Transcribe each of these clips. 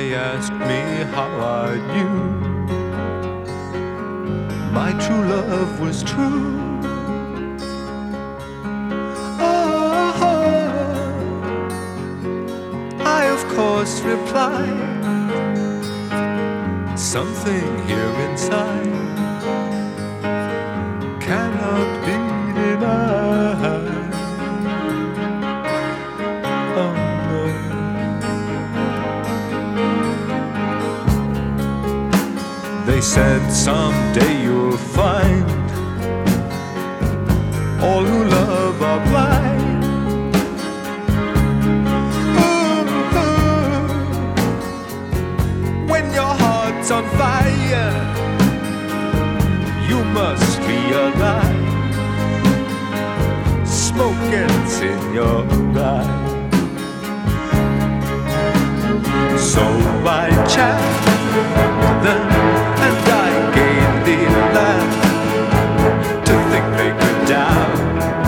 They asked me how I knew my true love was true. I of course replied, something here inside cannot be denied. Oh no. They said someday you'll find all who love are blind. On fire, you must realize smoke gets in your eye. So I chatted them and I gave the land to think they could doubt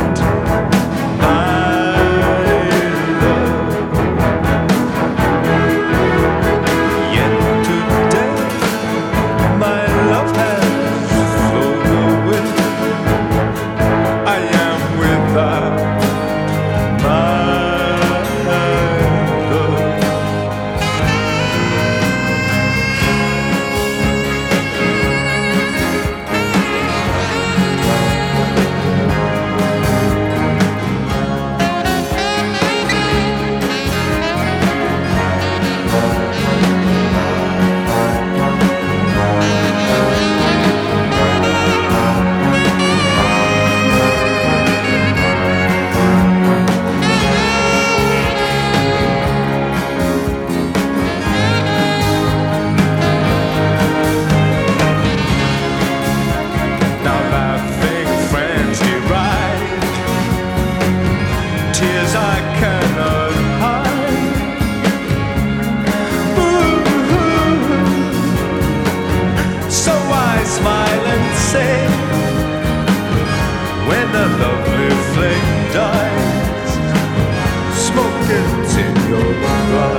tears I cannot hide. So I smile and say, when the lovely flame dies, smoke it in your eyes.